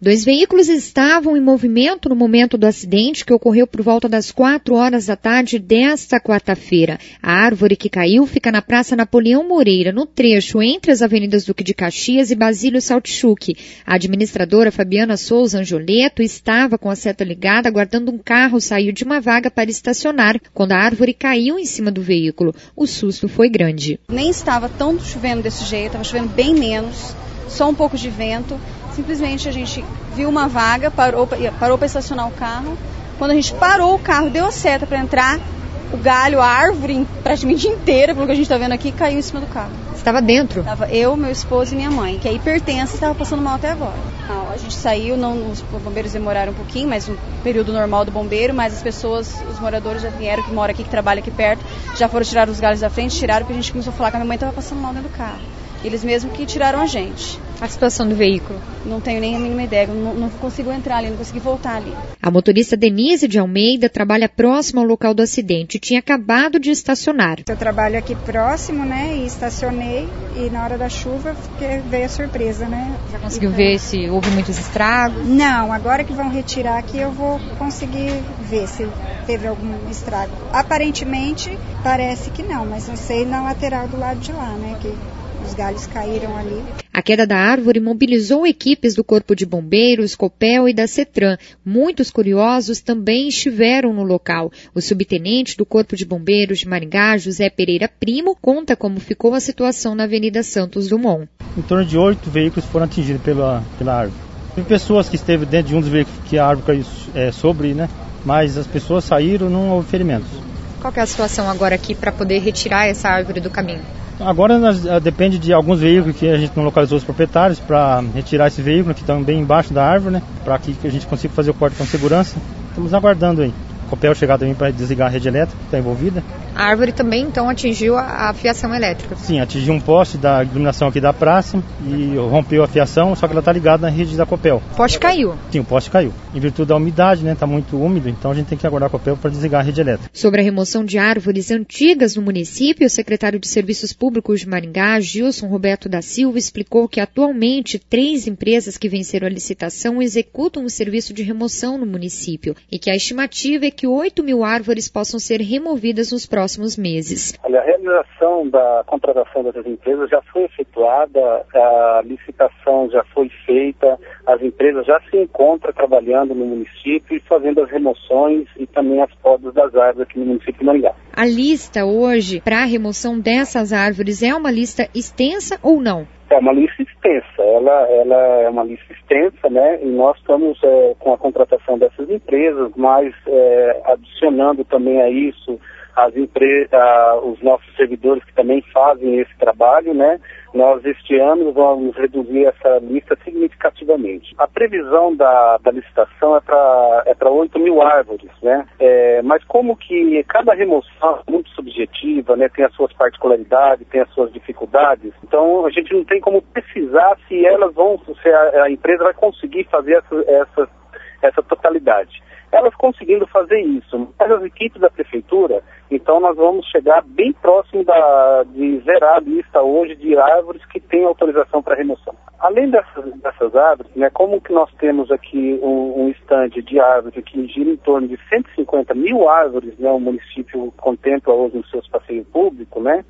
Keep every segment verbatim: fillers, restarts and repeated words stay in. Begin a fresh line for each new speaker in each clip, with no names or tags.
Dois veículos estavam em movimento no momento do acidente que ocorreu por volta das quatro horas da tarde desta quarta-feira. A árvore que caiu fica na Praça Napoleão Moreira, no trecho entre as avenidas Duque de Caxias e Basílio Saltichuc. A administradora Fabiana Souza Angioleto estava com a seta ligada, aguardando um carro sair de uma vaga para estacionar, quando a árvore caiu em cima do veículo. O susto foi grande.
Nem estava tão chovendo desse jeito, estava chovendo bem menos, só um pouco de vento. Simplesmente a gente viu uma vaga, parou, parou para estacionar o carro. Quando a gente parou o carro, deu a seta para entrar, o galho, a árvore praticamente inteira, pelo que a gente está vendo aqui, caiu em cima do carro.
Você estava dentro?
Estava eu, meu esposo e minha mãe, que é hipertensa e estava passando mal até agora. Não, a gente saiu, não, os bombeiros demoraram um pouquinho, mas um período normal do bombeiro, mas as pessoas, os moradores já vieram, que moram aqui, que trabalham aqui perto, já foram tirar os galhos da frente, tiraram, porque a gente começou a falar que a minha mãe estava passando mal dentro do carro. Eles mesmo que tiraram a gente.
A situação do veículo?
Não tenho nem a mínima ideia, não, não consigo entrar ali, não consegui voltar ali.
A motorista Denise de Almeida trabalha próximo ao local do acidente e tinha acabado de estacionar.
Eu trabalho aqui próximo, né, e estacionei, e na hora da chuva veio a surpresa, né.
Já conseguiu
então...
ver se houve muitos estragos?
Não, agora que vão retirar aqui eu vou conseguir ver se teve algum estrago. Aparentemente parece que não, mas não sei na lateral do lado de lá, né, que os galhos caíram ali.
A queda da árvore mobilizou equipes do Corpo de Bombeiros, Copel e da CETRAN. Muitos curiosos também estiveram no local. O subtenente do Corpo de Bombeiros de Maringá, José Pereira Primo, conta como ficou a situação na Avenida Santos Dumont.
Em torno de oito veículos foram atingidos pela, pela árvore. Teve pessoas que esteve dentro de um dos veículos que a árvore caiu é, sobre, né? Mas as pessoas saíram, não houve ferimentos.
Qual que é a situação agora aqui para poder retirar essa árvore do caminho?
Agora nós, depende de alguns veículos que a gente não localizou os proprietários para retirar esse veículo que estão bem embaixo da árvore, né? Para que a gente consiga fazer o corte com segurança. Estamos aguardando aí. O Copel chegar também para desligar a rede elétrica que está envolvida.
A árvore também então atingiu a, a fiação elétrica?
Sim, atingiu um poste da iluminação aqui da praça e rompeu a fiação, só que ela está ligada na rede da Copel.
O poste caiu?
Sim, o poste caiu. Em virtude da umidade, né? Está muito úmido, então a gente tem que aguardar a Copel para desligar a rede elétrica.
Sobre a remoção de árvores antigas no município, o secretário de Serviços Públicos de Maringá, Gilson Roberto da Silva, explicou que atualmente três empresas que venceram a licitação executam o serviço de remoção no município e que a estimativa é que oito mil árvores possam ser removidas nos próximos meses.
Olha, a realização da contratação dessas empresas já foi efetuada, a licitação já foi feita, as empresas já se encontram trabalhando no município e fazendo as remoções e também as podas das árvores aqui no município de Maringá.
A lista hoje para a remoção dessas árvores é uma lista extensa ou não?
É uma lista extensa, ela, ela é uma lista extensa, né, e nós estamos é, com a contratação dessas empresas, mas é, adicionando também a isso as empresas, os nossos servidores que também fazem esse trabalho, né, nós este ano vamos reduzir essa lista significativamente. A previsão da, da licitação é para é para oito mil árvores, né? É, mas como que cada remoção é muito subjetiva, né? Tem as suas particularidades, tem as suas dificuldades, então a gente não tem como precisar se elas vão, se a, a empresa vai conseguir fazer essa, essa, essa totalidade. Elas conseguindo fazer isso, mas as equipes da prefeitura, então nós vamos chegar bem próximo da, de zerar a lista hoje de árvores que têm autorização para remoção. Além dessas, dessas árvores, né, como que nós temos aqui um, um estande de árvores que gira em torno de cento e cinquenta mil árvores, né, o município contempla hoje nos seus passeios públicos, né,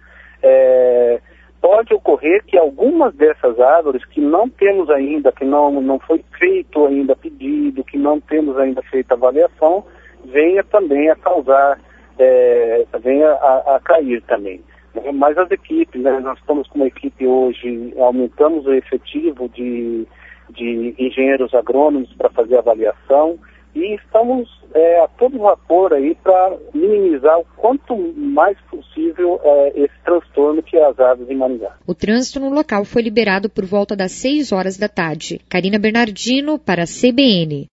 é, pode ocorrer que algumas dessas árvores que não temos ainda, que não, não foi feito ainda pedido, que não temos ainda feita avaliação, venha também a causar, é, venha a, a cair também. Né? Mas as equipes, né, nós estamos com uma equipe hoje, aumentamos o efetivo de, de engenheiros agrônomos para fazer avaliação, e estamos é, a todo vapor aí para minimizar o quanto mais possível é, esse transtorno que é as árvores em Maringá.
O trânsito no local foi liberado por volta das seis horas da tarde. Karina Bernardino para a C B N.